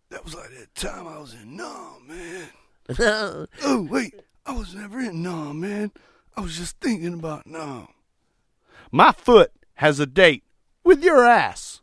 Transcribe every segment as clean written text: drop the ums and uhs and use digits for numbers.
That was like that time I was in Nam, man. Oh, wait. I was never in Nam, man. I was just thinking about Nam. My foot has a date with your ass.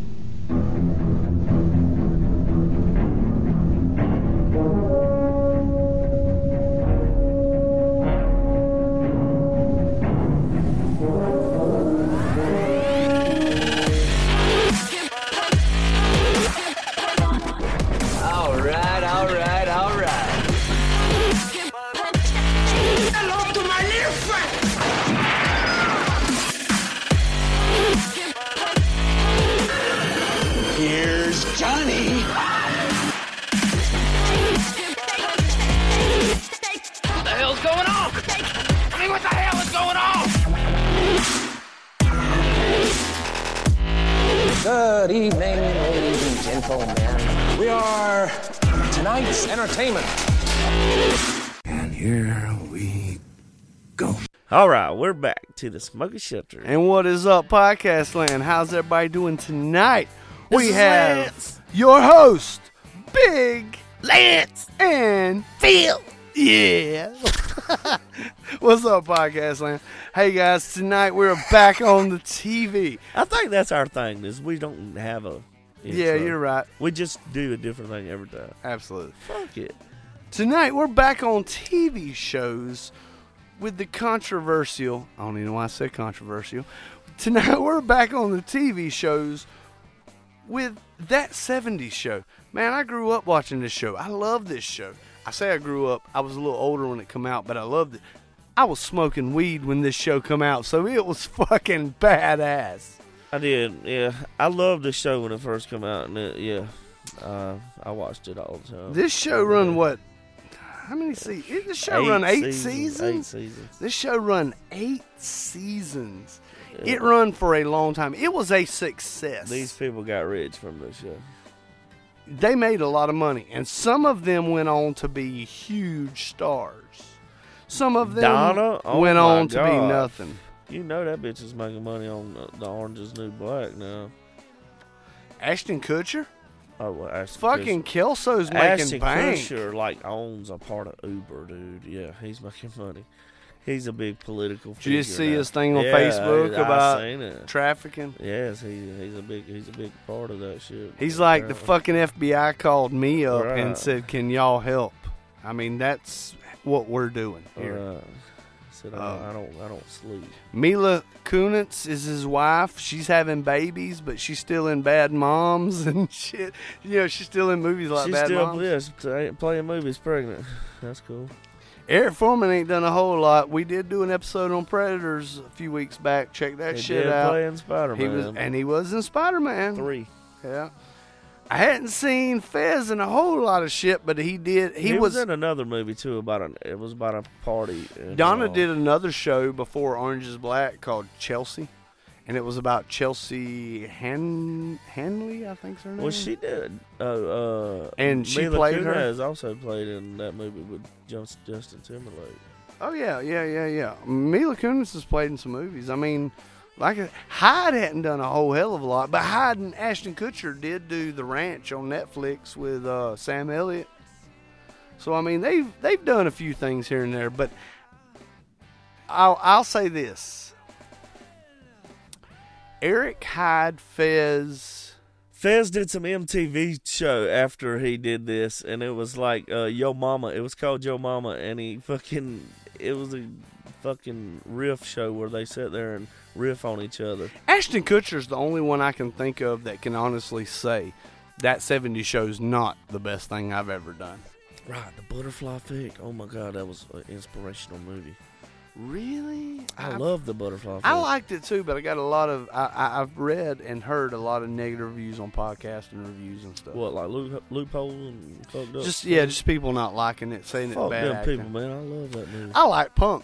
Good evening, ladies and gentlemen. We are tonight's entertainment. And here we go. All right, we're back to the Smoky Shelter. And what is up, Podcast Land? How's everybody doing tonight? We have Lance, your host, Big Lance, and Phil. Yeah. What's up, Podcast Land? Hey, guys, tonight we're back on the TV. I think that's our thing, is we don't have a intro. Yeah, you're right. We just do a different thing every time. Absolutely. Fuck it. Tonight we're back on TV shows with the controversial, I don't even know why I said controversial. Tonight we're back on the TV shows with That 70s Show. Man, I grew up watching this show. I love this show. I say I grew up. I was a little older when it came out, but I loved it. I was smoking weed when this show come out, so it was fucking badass. I did, yeah. I loved the show when it first came out, and I watched it all the time. This show run what? How many seasons? This show run 8 seasons? 8 seasons. This show run 8 seasons. Yeah. It run for a long time. It was a success. These people got rich from this show. They made a lot of money, and some of them went on to be huge stars. Some of them went on to be nothing. You know that bitch is making money on the Orange is New Black now. Ashton Kutcher? Oh, well, Ashton fucking Kutcher. Kelso's making bank. Ashton Kutcher, owns a part of Uber, dude. Yeah, he's making money. He's a big political figure. Did you see now. his thing on Facebook about seen it. trafficking? Yes, he's a big part of that shit. He's like, the fucking FBI called me up Right. and said, "Can y'all help?" I mean, that's what we're doing here. Right. Said I don't sleep. Mila Kunis is his wife. She's having babies, but she's still in Bad Moms and shit. You know, she's still in movies like Bad Moms. She's still playing movies pregnant. That's cool. Eric Foreman ain't done a whole lot. We did do an episode on Predators a few weeks back. Check that shit out. Playing Spider-Man. He was in Spider-Man 3. Yeah. I hadn't seen Fez in a whole lot of shit, but he did. He was in another movie too it was about a party. Donna did another show before Orange is Black called Chelsea, and it was about Chelsea Hanley, I think's her name. Well, she did. And she Mila played Kunis her. has also played in that movie with Justin Timberlake. Oh yeah. Mila Kunis has played in some movies. I mean, Hyde hadn't done a whole hell of a lot, but Hyde and Ashton Kutcher did do The Ranch on Netflix with Sam Elliott. So I mean, they've done a few things here and there, but I'll say this: Eric Hyde Fez did some MTV show after he did this, and it was like Yo Mama. It was called Yo Mama, and it was a fucking riff show where they sat there and riff on each other. Ashton Kutcher's the only one I can think of that can honestly say That 70s Show's not the best thing I've ever done. Right, The Butterfly Effect. Oh my God, that was an inspirational movie. Really? I love The Butterfly Effect. I liked it too, but I got a lot of I've read and heard a lot of negative reviews on podcasts and reviews and stuff. What, like loopholes and fucked up? Just people not liking it, saying Fuck it's bad them acting. people, man. I love that movie. I like Punked.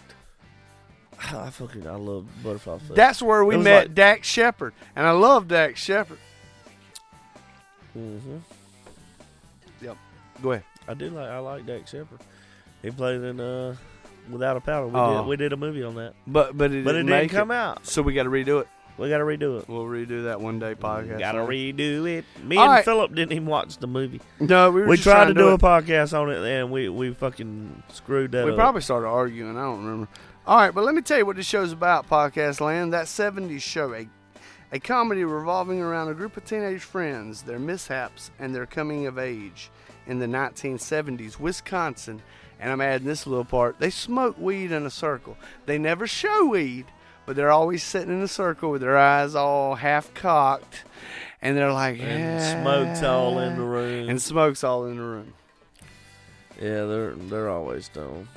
I love Butterfly Effect. That's where we met Dax Shepard, and I love Dax Shepard. Mm-hmm. Yep. Go ahead. I like Dax Shepard. He played in Without a Paddle. We did a movie on that. But it didn't come out. So we got to redo it. We got to redo it. We'll redo that one day podcast. Got to redo it. Me All and right. Philip didn't even watch the movie. No, we were We just tried trying to do a it. podcast on it, and we fucking screwed that We up. probably started arguing. I don't remember. All right, but let me tell you what this show's about, Podcast Land. That 70s show, a comedy revolving around a group of teenage friends, their mishaps, and their coming of age in the 1970s, Wisconsin. And I'm adding this little part. They smoke weed in a circle. They never show weed, but they're always sitting in a circle with their eyes all half cocked. And they're like, And smoke's all in the room. And smoke's all in the room. Yeah, they're always stoned.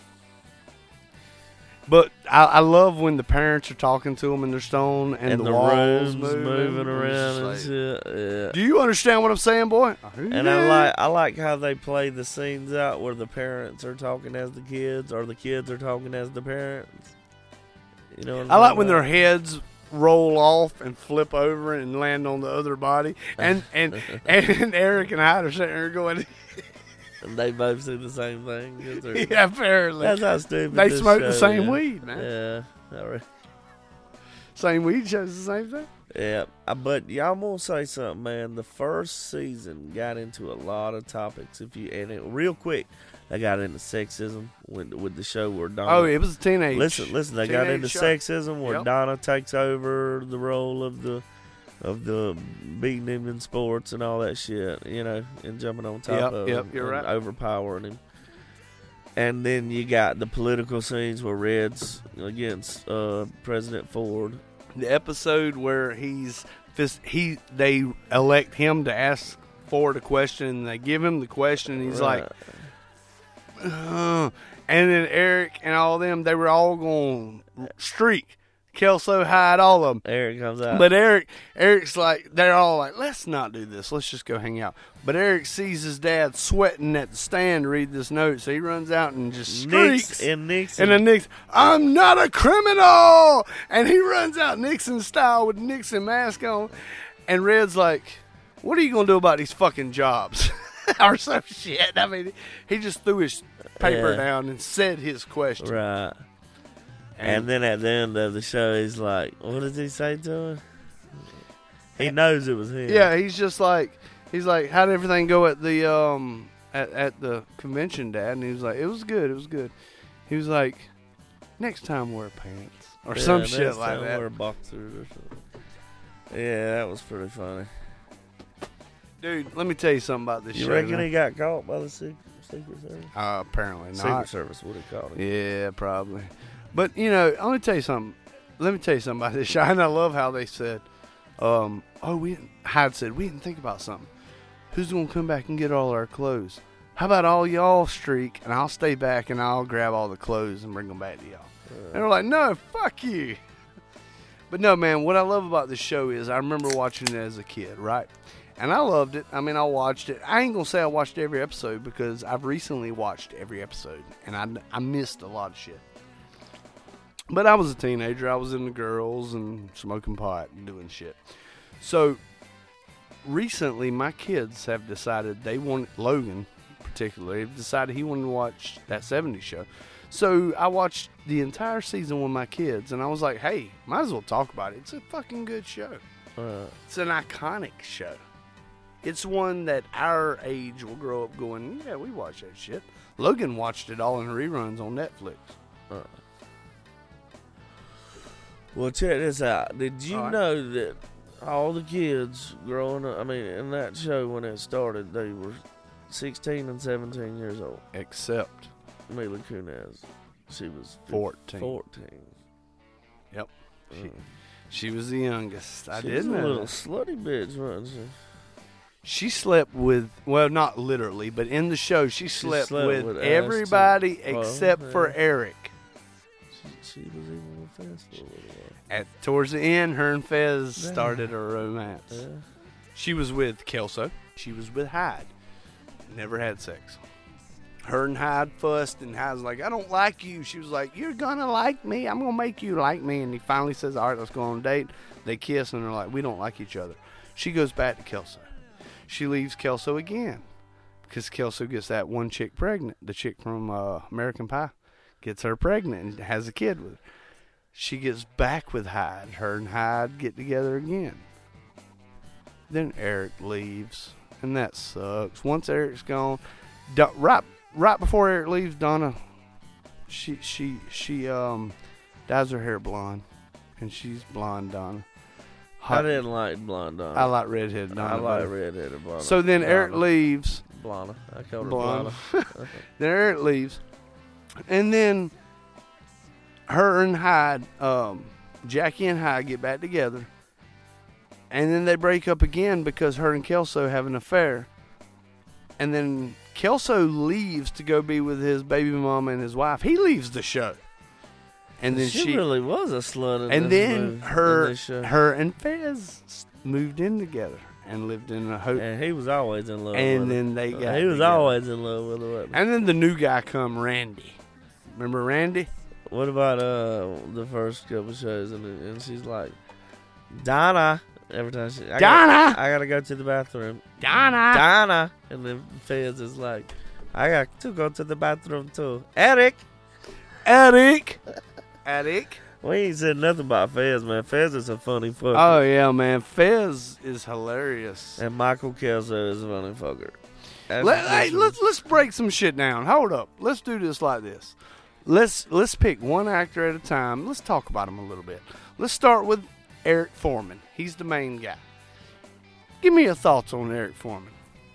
But I love when the parents are talking to them and they're stoned and the walls room's moving moving It's around just and like, shit. Yeah. do you understand what I'm saying, boy? And Yeah. I like how they play the scenes out where the parents are talking as the kids, or the kids are talking as the parents. You know what I'm I like talking when their about? heads roll off and flip over and land on the other body. And Eric and Hyde are sitting there going, And they both see the same thing. 'cause they're- yeah, apparently. That's how stupid They this smoke the show same is. weed, man. Yeah. All right. Same weed shows the same thing. Yeah, but y'all gonna say something, man. The first season got into a lot of topics. Real quick, they got into sexism with the show where Donna. Oh, it was a teenage. Listen. They got teenage into show. sexism where Yep. Donna takes over the role of the beating him in sports and all that shit. You know, and jumping on top of him, you're and right. overpowering him. And then you got the political scenes where Red's against President Ford. The episode where they elect him to ask Ford a question, and they give him the question, and he's like, and then Eric and all them, they were all going streak. Kelso, Hyde, all of them. Eric comes out. But Eric's like, they're all like, let's not do this. Let's just go hang out. But Eric sees his dad sweating at the stand to read this note, so he runs out and just streaks. Nixon. And then Nixon, I'm not a criminal! And he runs out Nixon style with Nixon mask on. And Red's like, what are you going to do about these fucking jobs? Or some shit. I mean, he just threw his paper down and said his question. Right. And then at the end of the show, he's like, what does he say to him? He knows it was him. Yeah, he's like, how did everything go at the at the convention, Dad? And he was like, it was good. He was like, next time wear pants or some shit like that. Wear boxers or something. Yeah, that was pretty funny. Dude, let me tell you something about this You show. reckon man. he got caught by the Secret Service? Apparently Secret not. Service would have caught him. Yeah, probably. But let me tell you something. Let me tell you something about this show. And I love how they said, Hyde said, we didn't think about something. Who's going to come back and get all our clothes? How about all y'all streak and I'll stay back and I'll grab all the clothes and bring them back to y'all. And they're like, no, fuck you. But no, man, what I love about this show is I remember watching it as a kid, right? And I loved it. I mean, I watched it. I ain't going to say I watched every episode because I've recently watched every episode. And I missed a lot of shit. But I was a teenager. I was into girls and smoking pot and doing shit. So, recently, my kids have decided they want, Logan particularly, have decided he wanted to watch that 70s show. So, I watched the entire season with my kids, and I was like, hey, might as well talk about it. It's a fucking good show. It's an iconic show. It's one that our age will grow up going, yeah, we watch that shit. Logan watched it all in reruns on Netflix. Well, check this out. Did you All right. know that all the kids growing up, I mean, in that show when it started, they were 16 and 17 years old. Except Mila Kunis, she was 14. 14. Yep. She was the youngest. I She was didn't a know little that. slutty bitch, wasn't she? She slept with, well, not literally, but in the show, she slept with with everybody Ashton. except Well, for yeah. Eric. She was even with Fez for a little while. Towards the end, her and Fez started a romance. Yeah. She was with Kelso. She was with Hyde. Never had sex. Her and Hyde fussed, and Hyde's like, I don't like you. She was like, you're going to like me. I'm going to make you like me. And he finally says, all right, let's go on a date. They kiss, and they're like, we don't like each other. She goes back to Kelso. She leaves Kelso again because Kelso gets that one chick pregnant. The chick from American Pie gets her pregnant and has a kid with her. she gets back with Hyde. Her and Hyde get together again. Then Eric leaves, and that sucks. Once Eric's gone, right before Eric leaves, Donna, she dyes her hair blonde, and she's blonde Donna. I didn't like blonde Donna. I like redheaded Donna. I like redheaded blonde. So then Eric leaves. Blonde. I called her Blonde. blonde. Then Eric leaves, and then her and Hyde, Jackie and Hyde get back together, and then they break up again because her and Kelso have an affair. And then Kelso leaves to go be with his baby mama and his wife. He leaves the show, and then she really was a slut. In and this then movie, in this show. her and Fez moved in together and lived in a hotel. And he was always in love And with then her. they got He was together. always in love with her. wasn't he? And then the new guy come, Randy. Remember Randy? What about the first couple shows? And she's like, Donna. Every time I gotta go to the bathroom. Donna. And then Fez is like, I got to go to the bathroom too. Eric. We ain't said nothing about Fez, man. Fez is a funny fucker. Oh, yeah, man. Fez is hilarious. And Michael Kelso is a funny fucker. Let's break some shit down. Hold up. Let's do this like this. Let's pick one actor at a time. Let's talk about him a little bit. Let's start with Eric Foreman. He's the main guy. Give me your thoughts on Eric Foreman.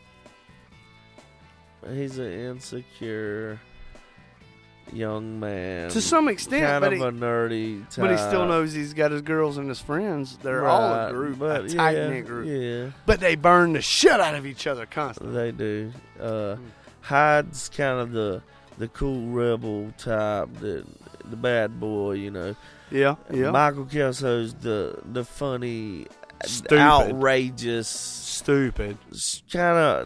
He's an insecure young man. To some extent, kind but of a nerdy type. But he still knows he's got his girls and his friends. They're all a group, a tight-knit group. Yeah. But they burn the shit out of each other constantly. They do. Hyde's kind of the cool rebel type, the bad boy, you know. Yeah. Michael Kelso's the funny, Stupid. outrageous, Stupid. kind of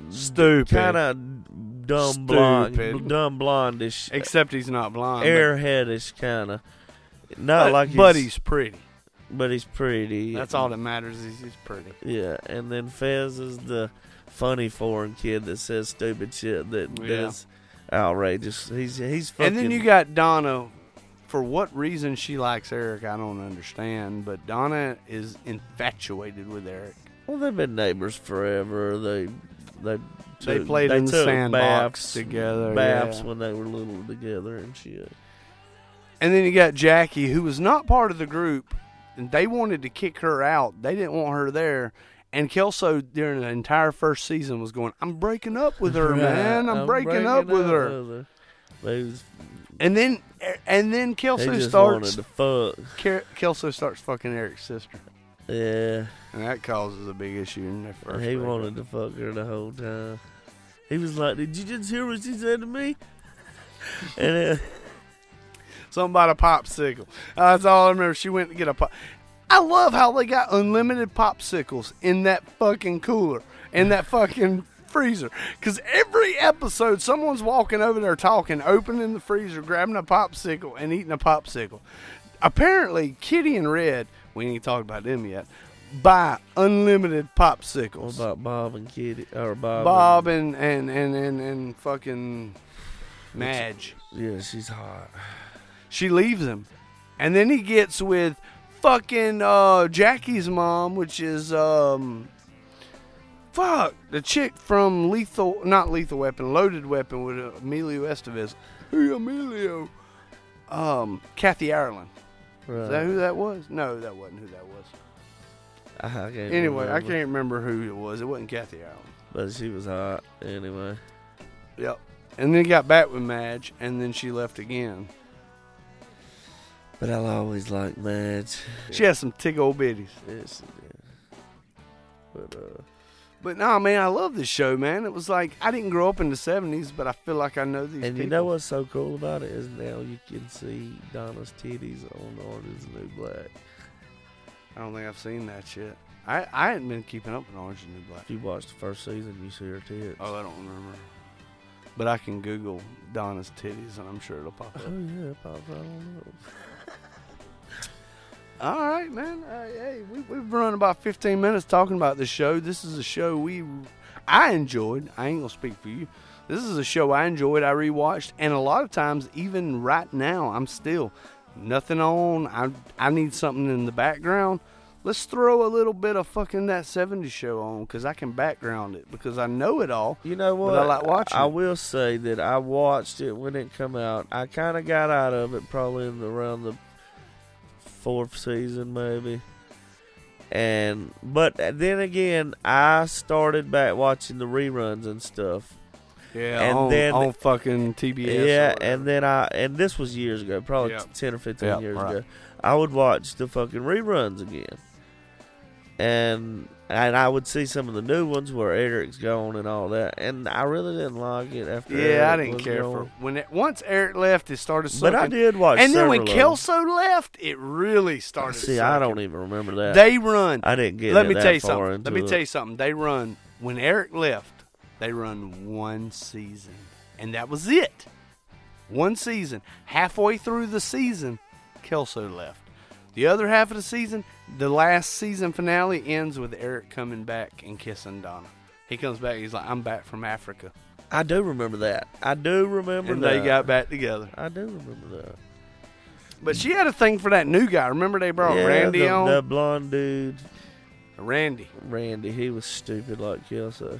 dumb Stupid. blondish, Except he's not blonde. airheadish kind of. Not like but he's pretty. But he's pretty. That's all that matters is he's pretty. Yeah, and then Fez is the funny foreign kid that says stupid shit that is outrageous. He's fucking. And then you got Donna. For what reason she likes Eric, I don't understand. But Donna is infatuated with Eric. Well, they've been neighbors forever. They played in the sandbox baths together. Baths when they were little together and shit. And then you got Jackie, who was not part of the group, and they wanted to kick her out. They didn't want her there. And Kelso, during the entire first season, was going, I'm breaking up with her, man. I'm breaking up with her. And then Kelso starts. Kelso starts fucking Eric's sister. Yeah. And that causes a big issue in their first. He wanted to fuck her the whole time. He was like, "Did you just hear what she said to me?" And something about a popsicle. That's all I remember. She went to get a pop. I love how they got unlimited popsicles in that fucking cooler, in that fucking freezer. Because every episode, someone's walking over there talking, opening the freezer, grabbing a popsicle, and eating a popsicle. Apparently, Kitty and Red, we ain't talked about them yet, buy unlimited popsicles. What about Bob and Kitty? Or Bob? Bob and fucking Madge. Yeah, she's hot. She leaves him. And then he gets with fucking Jackie's mom, which is the chick from Loaded Weapon with Emilio Estevez. Hey, Emilio. Kathy Ireland. Right. Is that who that was? No, that wasn't who that was. I can't remember who it was. It wasn't Kathy Ireland. But she was hot anyway. Yep. And then he got back with Madge, and then she left again. But I'll always like Madge. She has some tick old bitties. Yes, But nah, man, I love this show, man. It was like, I didn't grow up in the 70s, but I feel like I know these people. And you know what's so cool about it is now you can see Donna's titties on Orange is the New Black. I don't think I've seen that shit. I hadn't been keeping up with Orange is the New Black. If you watched the first season, you see her tits. Oh, I don't remember. But I can Google Donna's titties, and I'm sure it'll pop up. Oh, yeah, it pops right on up. All right, man. Hey, we've run about 15 minutes talking about this show. This is a show I enjoyed. I ain't going to speak for you. This is a show I enjoyed. I rewatched. And a lot of times, even right now, I'm still nothing on. I need something in the background. Let's throw a little bit of fucking that 70s show on because I can background it because I know it all. You know what? But I like watching I it. will say that I watched it when it come out. I kind of got out of it probably around the 4th season maybe. But then again, I started back watching the reruns and stuff. Yeah, and then on fucking TBS. Yeah, and then and this was years ago, probably 10 or 15 years ago. I would watch the fucking reruns again. And I would see some of the new ones where Eric's gone and all that, and I really didn't like it after. Yeah, Eric I didn't was care gone. for once Eric left, it started sucking. But I did watch. And then when several of Kelso left, it really started. See, sucking. I don't even remember that. They run. I didn't get. Let me that tell you far something. into Let me it. tell you something. They run when Eric left. They run one season, and that was it. One season. Halfway through the season, Kelso left. The other half of the season, the last season finale ends with Eric coming back and kissing Donna. He comes back. He's like, "I'm back from Africa." I do remember that. I do remember And that. they got back together. I do remember that. But she had a thing for that new guy. Remember they brought Randy on? The blonde dude. Randy. He was stupid like Kelso.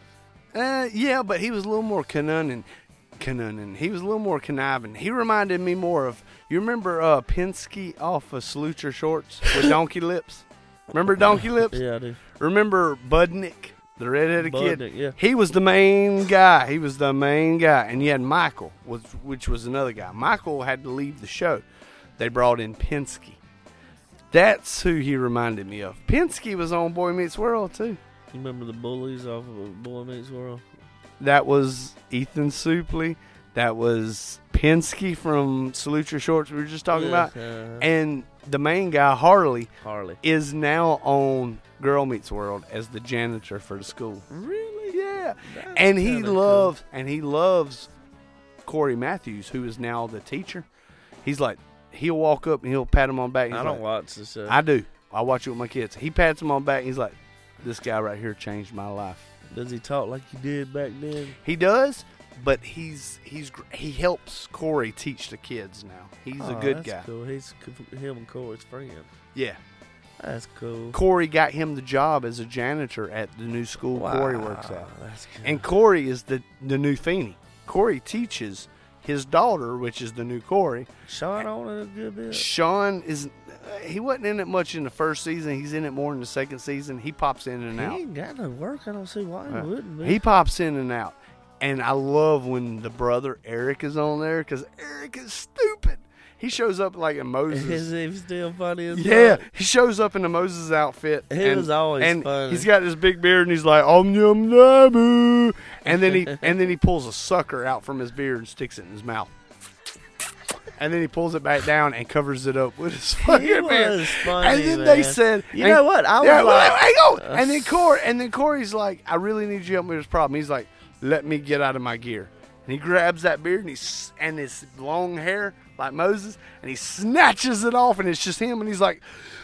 Yeah, but he was a little more cunning. He was a little more conniving. He reminded me more of, you remember Penske off of Salute Your Shorts with Donkey Lips? Remember Donkey Lips? Yeah, I do. Remember Budnick, the redheaded kid? Budnick, yeah. He was the main guy. And you had Michael, which was another guy. Michael had to leave the show. They brought in Penske. That's who he reminded me of. Penske was on Boy Meets World, too. You remember the bullies off of Boy Meets World? That was Ethan Suplee. That was Penske from Salute Your Shorts we were just talking about. And the main guy, Harley, is now on Girl Meets World as the janitor for the school. Really? Yeah. That's And he kinda loves Corey Matthews, who is now the teacher. He's like, he'll walk up and he'll pat him on the back. I don't watch the show. I do. I watch it with my kids. He pats him on the back. He's like, "This guy right here changed my life." Does he talk like he did back then? He does, but he helps Corey teach the kids now. He's a good guy. Cool. He's him and Corey's friend. Yeah. That's cool. Corey got him the job as a janitor at the new school Corey works at. That's cool. And Corey is the new Feeney. Corey teaches his daughter, which is the new Corey. Sean on it a good bit. Sean he wasn't in it much in the first season. He's in it more in the second season. He pops in and out. He ain't got no work. I don't see why he wouldn't be. He pops in and out. And I love when the brother Eric is on there because Eric is stupid. He shows up like in Moses. Is he still funny as Yeah, fuck? he shows up in the Moses outfit. He was always funny. He's got this big beard and he's like, "Om yum nabu," and then he pulls a sucker out from his beard and sticks it in his mouth. And then he pulls it back down and covers it up with his fucking beard. Funny, and then man. they said, "You know what? I was hang on." And then Corey's like, "I really need you to help me with this problem." He's like, "Let me get out of my gear." And he grabs that beard and his long hair like Moses, and he snatches it off, and it's just him. And he's like,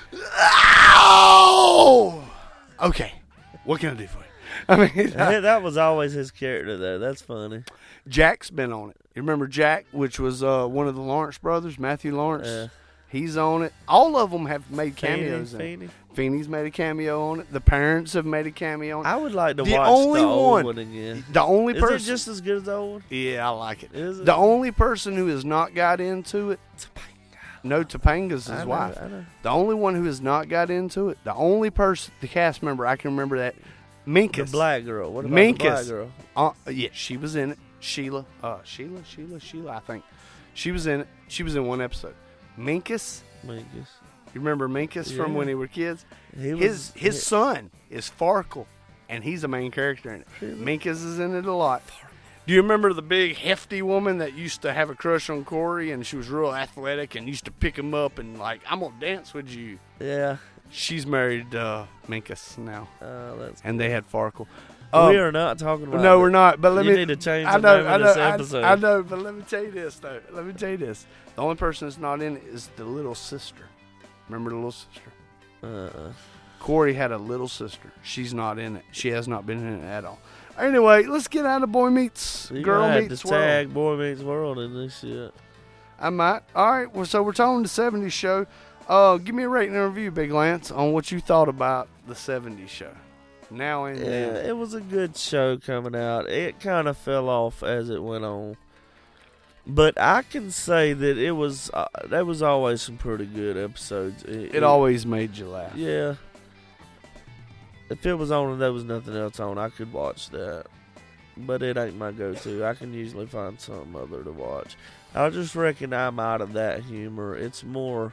"Oh, okay, what can I do for you?" I mean, that was always his character, though. That's funny. Jack's been on it. You remember Jack, which was one of the Lawrence brothers, Matthew Lawrence? He's on it. All of them have made cameos in it. Feeney's made a cameo on it. The parents have made a cameo on it. I would like to The watch only the old one- one again. The only Is person. it just as good as the old one? Yeah, I like it. Is it? The only person who has not got into it. No, Topanga's his I know, wife. I know. The only one who has not got into it. The only person, the cast member, I can remember that. Minkus. The black girl. What about Minkus. the black girl? Yeah, she was in it. Sheila, I think. She was in it. She was in one episode. Minkus. Minkus. You remember Minkus from Yeah. when they were kids? His His son is Farkle, and he's the main character in it. Minkus is in it a lot. Do you remember the big hefty woman that used to have a crush on Corey, and she was real athletic and used to pick him up and like, "I'm gonna dance with you." Yeah. She's married Minkus now, That's and they had Farkle. we are not talking about No, it. we're not. But let You me. need to change I the know. name I of know. this episode. I know. But let me tell you this, though. Let me tell you this. The only person that's not in it is the little sister. Remember the little sister? Corey had a little sister. She's not in it. She has not been in it at all. Anyway, let's get out of Boy Meets You Girl might have Meets to World. tag Boy Meets World in this shit. I might. All right. Well, so we're talking the 70s show. Give me a rating and review, Big Lance, on what you thought about the 70s show. Now and then. It was a good show coming out. It kind of fell off as it went on. But I can say that it was there was always some pretty good episodes. It always made you laugh. Yeah. If it was on and there was nothing else on, I could watch that. But it ain't my go-to. I can usually find something other to watch. I just reckon I'm out of that humor. It's some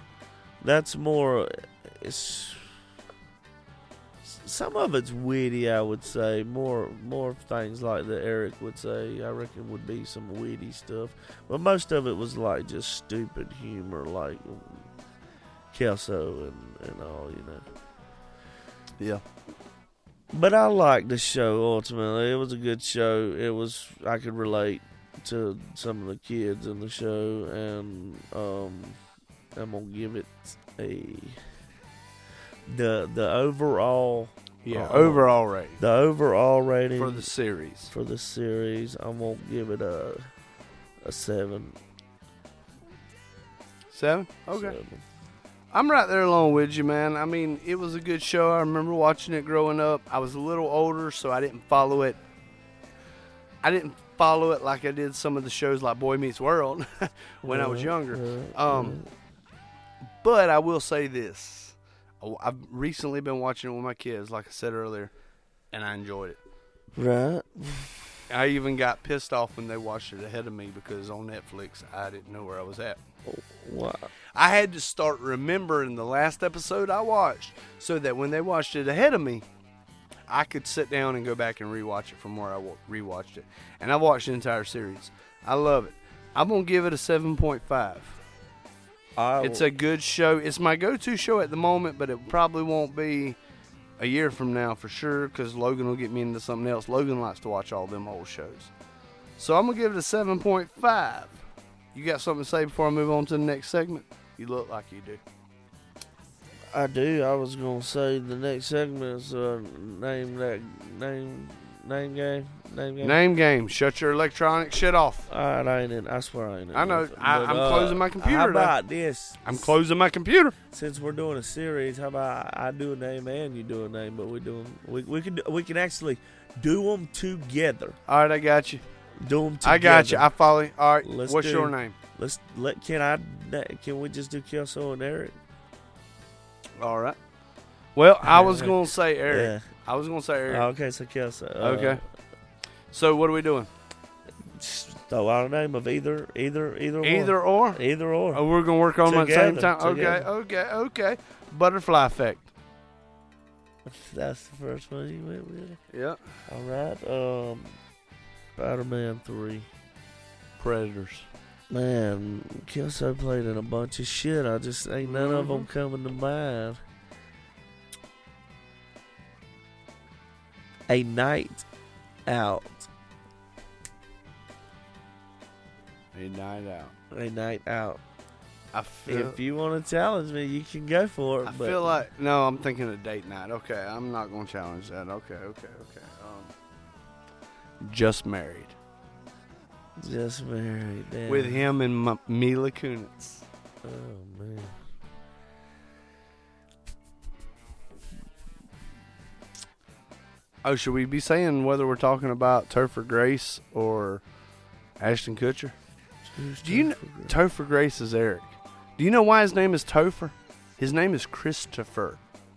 of it's witty, I would say. More things like that Eric would say, I reckon would be some witty stuff. But most of it was like just stupid humor, like Kelso and all, you know. Yeah. But I liked the show ultimately. It was a good show. I could relate to some of the kids in the show, and I'm gonna give it the overall overall rating. The overall rating for the series. I'm gonna give it a 7. 7? Okay. 7. I'm right there along with you, man. I mean, it was a good show. I remember watching it growing up. I was a little older, so I didn't follow it. Like I did some of the shows like Boy Meets World when I was younger. But I will say this. I've recently been watching it with my kids, like I said earlier, and I enjoyed it. Right. I even got pissed off when they watched it ahead of me because on Netflix, I didn't know where I was at. Wow. I had to start remembering the last episode I watched so that when they watched it ahead of me, I could sit down and go back and rewatch it from where I rewatched it. And I watched the entire series. I love it. I'm going to give it a 7.5. It's a good show. It's my go-to show at the moment, but it probably won't be a year from now for sure because Logan will get me into something else. Logan likes to watch all them old shows. So I'm going to give it a 7.5. You got something to say before I move on to the next segment? You look like you do. I do. I was gonna say the next segment is name game. Shut your electronic shit off. It ain't it. I swear I ain't it. I know. I'm closing my computer. How about this? I'm closing my computer. Since we're doing a series, how about I do a name and you do a name, but we can actually do them together. All right, I got you. Do them together. I got you. I follow you. All right. What's your name? Can we just do Kelso and Eric? All right. Well, I was going to say Eric. Yeah. I was going to say Eric. Okay, so Kelso. Okay. So what are we doing? Throw out a name of either or. Either or? Either or. Oh, we're going to work on them at the same time? Together. Okay. Butterfly effect. That's the first one you went with? Yeah. All right. Spider-Man 3. Predators. Man, Kelso played in a bunch of shit. I just ain't none of them coming to mind. A Night Out. A Night Out. A Night Out. If you want to challenge me, you can go for it. I feel like no. I'm thinking of date night. Okay, I'm not going to challenge that. Okay. Just Married. Just Married. Damn. With him and Mila Kunis. Oh, man. Oh, should we be saying whether we're talking about Topher Grace or Ashton Kutcher? Do you know Topher Grace is Eric? Do you know why his name is Topher? His name is Christopher.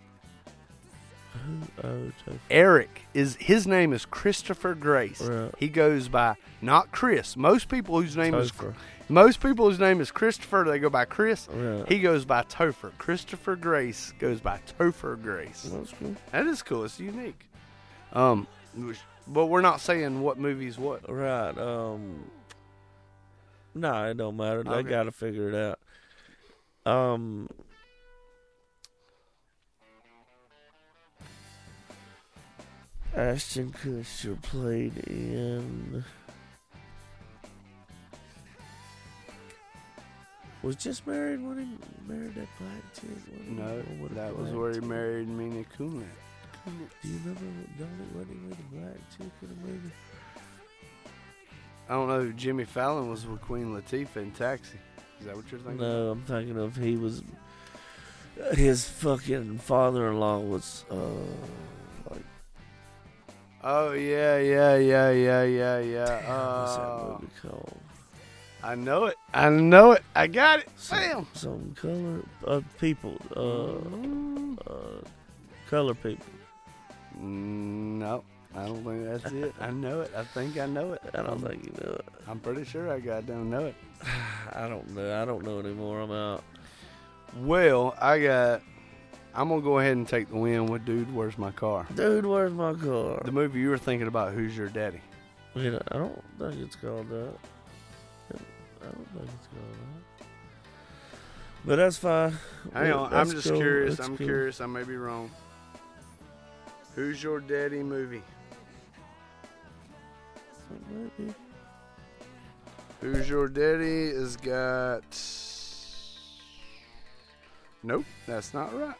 Topher. Eric his name is Christopher Grace. Right. He goes by not Chris. Most people whose name Topher. is Christopher, they go by Chris. Right. He goes by Topher. Christopher Grace goes by Topher Grace. That's cool. That is cool. It's unique. But we're not saying what movie's what. Right. No, it don't matter. They Okay. got to figure it out. Ashton Kutcher played in. Was Just Married when he married that black chick? No, that was where he married Mila Kunis. Do you remember when he with the black chick in the movie? I don't know. Jimmy Fallon was with Queen Latifah in Taxi. Is that what you're thinking? No, I'm thinking of his fucking father-in-law was like, Oh yeah. what's that movie called? I know it. I got it. Bam. Some color people, color people. No, I don't think that's it. I know it. I think I know it. I don't think you know it. I'm pretty sure I goddamn know it. I don't know. I don't know anymore. I'm out. Well, I'm gonna go ahead and take the win with Dude, Where's My Car? Dude, where's my car? The movie you were thinking about, Who's Your Daddy? You know, I don't think it's called that. I don't think it's called that. But that's fine. Hang on, That's I'm just cool. curious. That's I'm cool. curious. I may be wrong. Who's Your Daddy movie? Maybe. Who's Your Daddy has got... Nope, that's not right.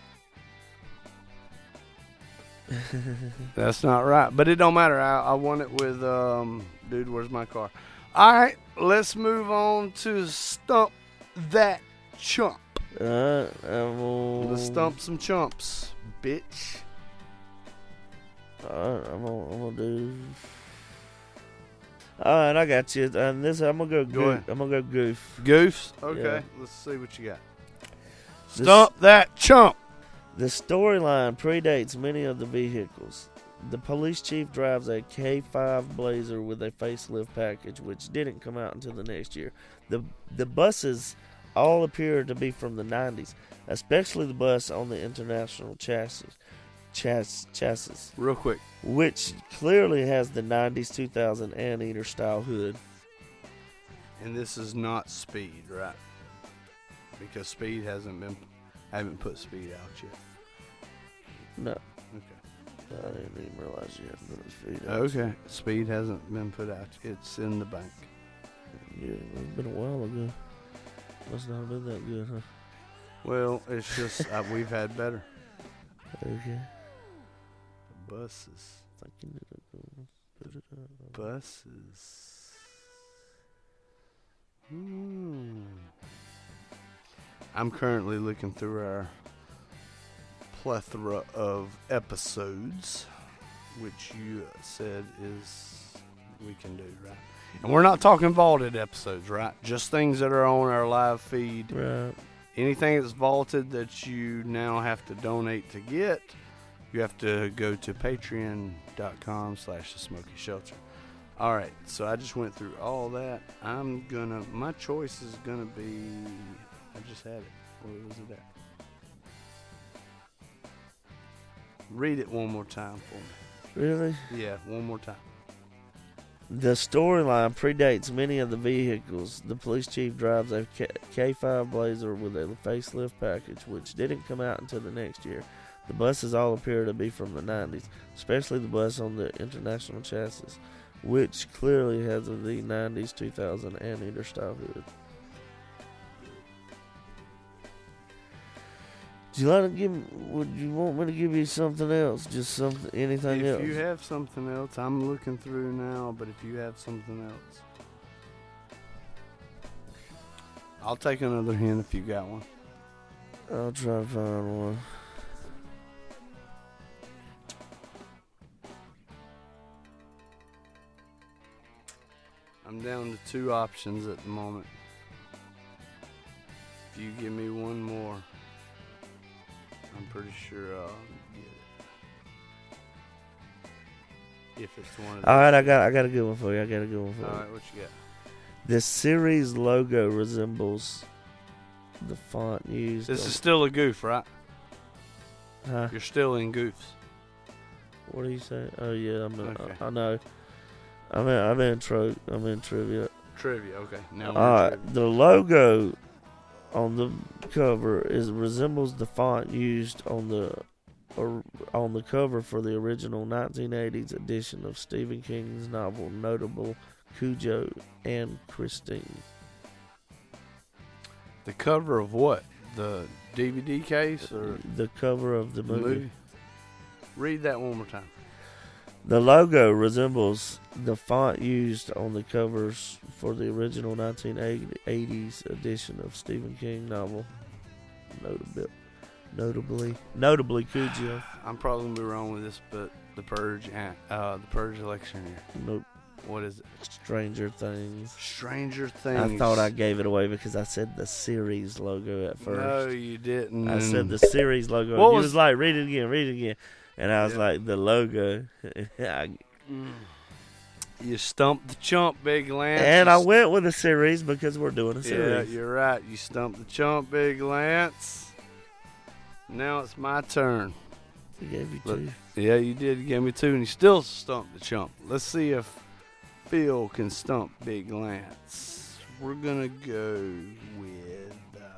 That's not right. But it don't matter. I won it with Dude, Where's My Car? All right, let's move on to Stump That Chump. Let's stump some chumps, bitch. Alright, I'm gonna do. Alright, I got you. And this, I'm gonna go goof. ahead. I'm gonna go goof. Goofs? Okay, Yeah. let's see what you got. This- Stump That Chump. The storyline predates many of the vehicles. The police chief drives a K5 Blazer with a facelift package, which didn't come out until the next year. The buses all appear to be from the 90s, especially the bus on the International chassis, Real quick. which clearly has the 90s 2000 Anteater style hood. And this is not Speed, right? Because Speed haven't put Speed out yet. No, Okay. I didn't even realize you had to put his feet out. Okay. Speed hasn't been put out. It's in the bank. Yeah, it's been a while ago. Must not have been that good, huh? Well, it's just we've had better. Okay. Buses. Thinking that put it up. Buses. I'm currently looking through our plethora of episodes, which you said is we can do, right? And we're not talking vaulted episodes, right? Just things that are on our live feed. Right. Anything that's vaulted that you now have to donate to get, you have to go to patreon.com/thesmokyshelter. All right, so I just went through all that. My choice is gonna be, I just had it. Where was it at? Read it one more time for me. Really? Yeah, one more time. The storyline predates many of the vehicles. The police chief drives a K5 Blazer with a facelift package, which didn't come out until the next year. The buses all appear to be from the 90s, especially the bus on the International chassis, which clearly has the 90s 2000 Anteater style hood. Would you want me to give you something else? Just something, anything else? If you have something else, I'm looking through now, but if you have something else, I'll take another hint if you got one. I'll try to find one. I'm down to 2 options at the moment. If you give me one more, I'm pretty sure I'll get it. If it's one of All right, those. I got a good one for you. All right, what you got? The series logo resembles the font used. This on- is still a goof, right? Huh? You're still in goofs. What do you say? Oh yeah, Okay. I know. I'm in trivia. Trivia, okay. Now All right, the logo on the cover resembles the font used on the cover for the original 1980s edition of Stephen King's novel Notable Cujo and Christine. The cover of what? The DVD case or The cover of the movie. Read that one more time. The logo resembles the font used on the covers for the original 1980s edition of Stephen King novel. Notably Cujo. I'm probably gonna be wrong with this, but the Purge Electioneer. Nope. What is it? Stranger Things. Stranger Things. I thought I gave it away because I said the series logo at first. No, you didn't. I said the series logo. What You was- was like, read it again. And I was like, the logo. You stumped the chump, Big Lance. And I went with a series because we're doing a Yeah, series. you're right. You stumped the chump, Big Lance. Now it's my turn. He gave you Look. two. Yeah, you did. You gave me two, and you still stumped the chump. Let's see if Phil can stump Big Lance. We're gonna go with.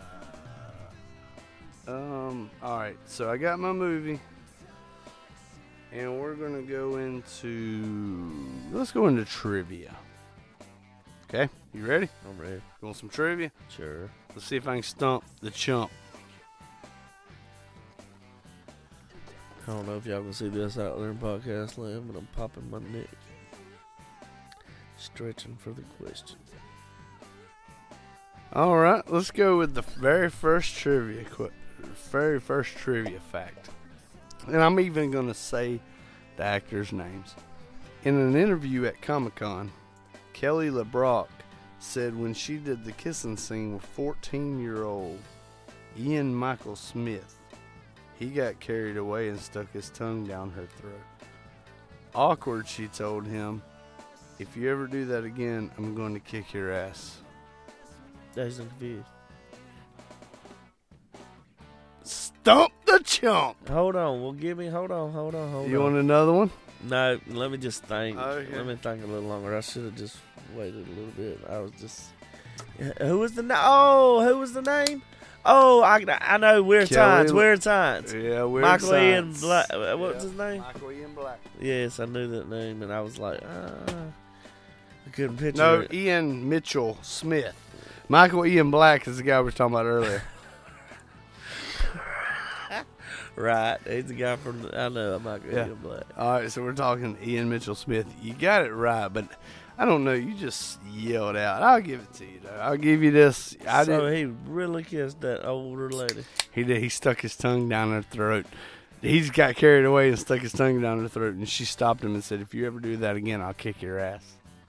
All right. So I got my movie, and we're gonna go into. Let's go into trivia. Okay, you ready? I'm ready. You want some trivia? Sure. Let's see if I can stump the chump. I don't know if y'all can see this out there in podcast land, but I'm popping my neck. Stretching for the question. All right, let's go with the very first trivia fact. And I'm even going to say the actors' names. In an interview at Comic-Con, Kelly LeBrock said when she did the kissing scene with 14-year-old Ian Michael Smith, he got carried away and stuck his tongue down her throat. Awkward, she told him, "If you ever do that again, I'm going to kick your ass." Dazed and Confused. Stump the chump. Hold on. Hold on. You want another one? No, let me just think. Okay. Let me think a little longer. I should have just waited a little bit. I was just. Who was the name? Oh, I know. Weird Kelly- Science. Yeah, weird Michael Ian Science. Black. What's his name? Michael Ian Black. Yes, I knew that name, and I was like, I couldn't picture No, it. Ian Mitchell Smith. Michael Ian Black is the guy we were talking about earlier. Right, he's the guy from. I know Michael Yeah. Ian Black. All right, so we're talking Ian Mitchell Smith. You got it right, but I don't know. You just yelled out. I'll give it to you, though. I'll give you this. So he really kissed that older lady. He did. He stuck his tongue down her throat. He's got carried away and stuck his tongue down her throat, and she stopped him and said, "If you ever do that again, I'll kick your ass."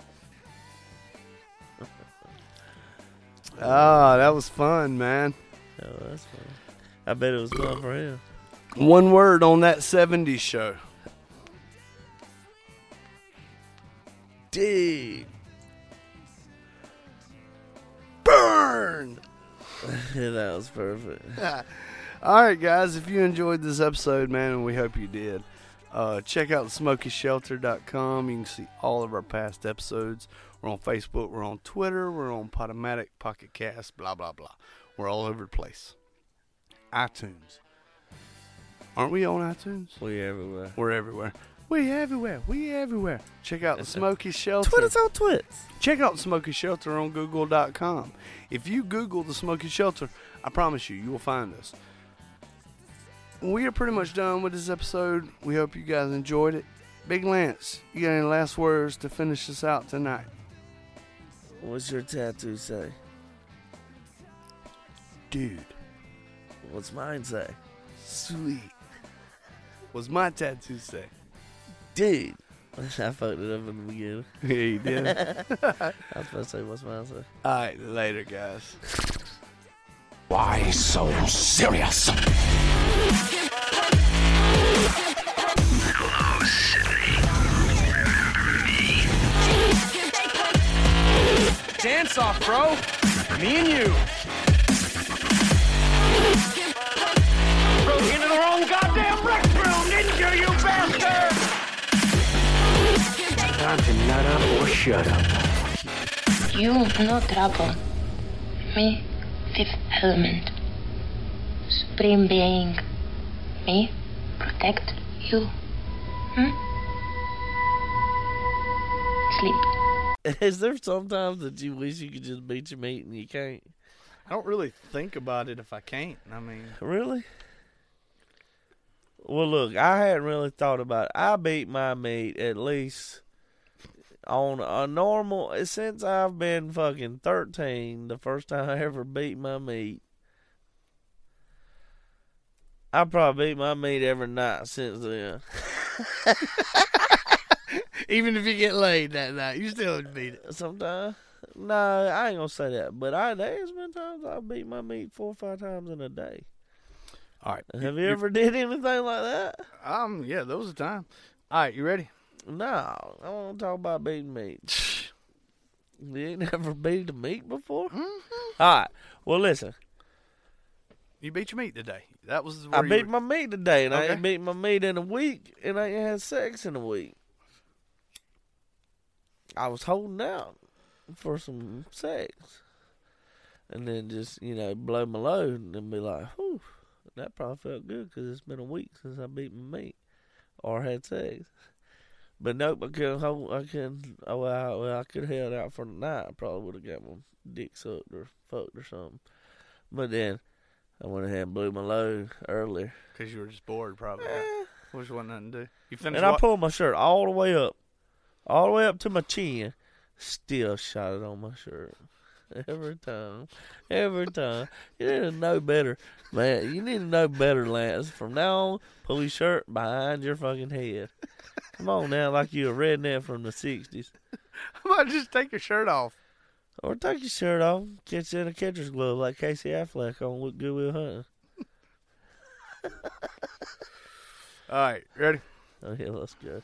Ah, that was fun, man. Oh, that's fun. I bet it was fun for him. One word on that 70s show. Dude. Burn! That was perfect. All right, guys, if you enjoyed this episode, man, and we hope you did, check out SmokeyShelter.com. You can see all of our past episodes. We're on Facebook, we're on Twitter, we're on Podomatic, Pocket Cast, blah, blah, blah. We're all over the place. iTunes. Aren't we on iTunes? We everywhere. We're everywhere. We everywhere. Check out the Smokey Shelter. Twitter's on Twits. Check out Smokey Shelter on Google.com. If you Google the Smokey Shelter, I promise you will find us. We are pretty much done with this episode. We hope you guys enjoyed it. Big Lance, you got any last words to finish us out tonight? What's your tattoo say? Dude, What's mine say? sweet. What's my tattoo say? Dude. I fucked it up in the beginning. Yeah, you did. I was supposed to say, what's mine say? All right, later, guys. Why so serious? Dance off, bro. Me and you. Broke into the wrong goddamn rec room, didn't you, you bastard? Time to nut up or shut up. You no trouble. Me, fifth element. Supreme being. Me, protect you. Sleep. Is there sometimes that you wish you could just beat your meat and you can't? I don't really think about it if I can't. I mean, Really? Well, look, I hadn't really thought about it. I beat my meat at least on a normal, since I've been fucking 13, the first time I ever beat my meat. I probably beat my meat every night since then. Even if you get laid that night, you still would beat it. Sometimes. No, I ain't gonna say that. But there's been times I beat my meat 4 or 5 times in a day. All right. Have you ever did anything like that? Yeah, there was a time. All right, you ready? No, I want to talk about beating meat. You ain't never beat the meat before? Mm-hmm. All right. Well, listen. You beat your meat today. That was I beat my meat today, and I Okay. ain't beat my meat in a week, and I ain't had sex in a week. I was holding out for some sex. And then just, blow my load and then be like, whew, that probably felt good because it's been a week since I beat my meat or had sex. But nope, I couldn't hold, I couldn't, I could have held out for the night. I probably would have got my dick sucked or fucked or something. But then I went ahead and blew my load earlier. Because you were just bored, probably. Which wasn't nothing to do. You finished And I pulled my shirt all the way up to my chin. Still shot it on my shirt. Every time. You need to know better, man. You need to know better, Lance. From now on, pull your shirt behind your fucking head. Come on now, like you a redneck from the 60s. How about just take your shirt off? Or take your shirt off, catch in a catcher's glove like Casey Affleck on Good Will Hunting. All right, ready? Oh, yeah, let's go.